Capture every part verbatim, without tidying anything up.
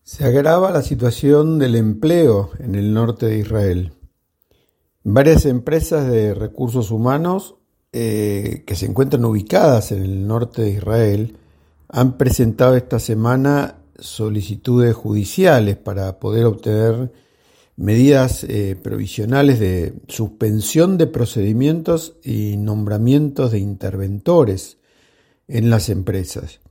Se agrava la situación del empleo en el norte de Israel. Varias empresas de recursos humanos eh, que se encuentran ubicadas en el norte de Israel han presentado esta semana solicitudes judiciales para poder obtener medidas eh, provisionales de suspensión de procedimientos y nombramientos de interventores en las empresas.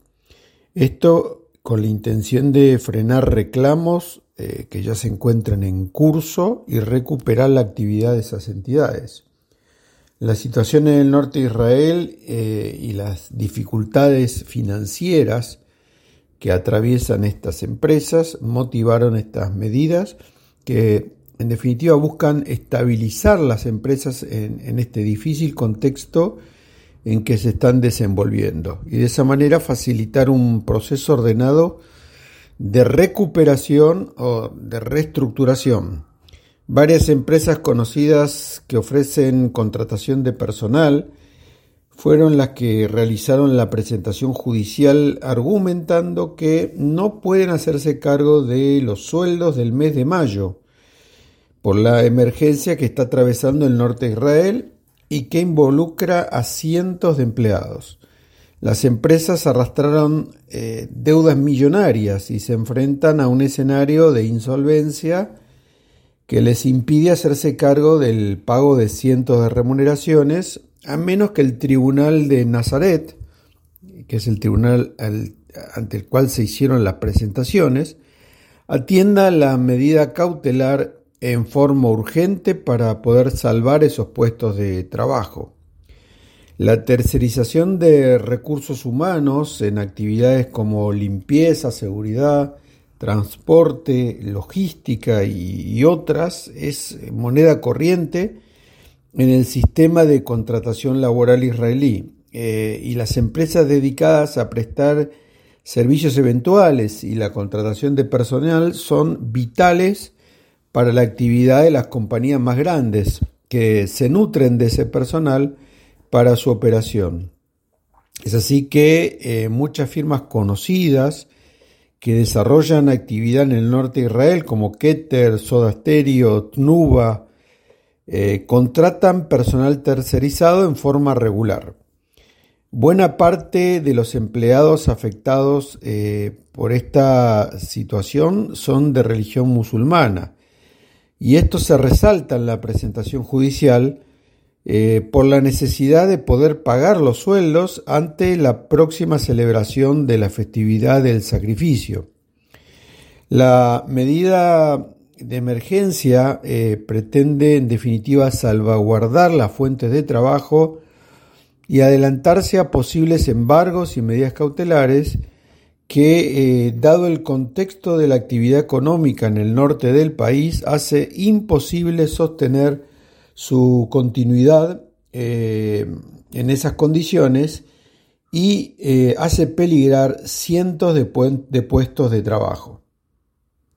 Esto con la intención de frenar reclamos eh, que ya se encuentran en curso y recuperar la actividad de esas entidades. La situación en el norte de Israel eh, y las dificultades financieras que atraviesan estas empresas motivaron estas medidas que en definitiva buscan estabilizar las empresas en, en este difícil contexto en que se están desenvolviendo y de esa manera facilitar un proceso ordenado de recuperación o de reestructuración. Varias empresas conocidas que ofrecen contratación de personal fueron las que realizaron la presentación judicial argumentando que no pueden hacerse cargo de los sueldos del mes de mayo por la emergencia que está atravesando el norte de Israel y que involucra a cientos de empleados. Las empresas arrastraron eh, deudas millonarias y se enfrentan a un escenario de insolvencia que les impide hacerse cargo del pago de cientos de remuneraciones, a menos que el Tribunal de Nazaret, que es el tribunal al, ante el cual se hicieron las presentaciones, atienda la medida cautelar en forma urgente para poder salvar esos puestos de trabajo. La tercerización de recursos humanos en actividades como limpieza, seguridad, transporte, logística y, y otras es moneda corriente en el sistema de contratación laboral israelí eh, y las empresas dedicadas a prestar servicios eventuales y la contratación de personal son vitales para la actividad de las compañías más grandes que se nutren de ese personal para su operación. Es así que eh, muchas firmas conocidas que desarrollan actividad en el norte de Israel como Keter, Soda Stereo, Tnuba, eh, contratan personal tercerizado en forma regular. Buena parte de los empleados afectados eh, por esta situación son de religión musulmana. Y esto se resalta en la presentación judicial eh, por la necesidad de poder pagar los sueldos ante la próxima celebración de la festividad del sacrificio. La medida de emergencia eh, pretende en definitiva salvaguardar las fuentes de trabajo y adelantarse a posibles embargos y medidas cautelares que, eh, dado el contexto de la actividad económica en el norte del país, hace imposible sostener su continuidad eh, en esas condiciones y eh, hace peligrar cientos de, pu- de puestos de trabajo.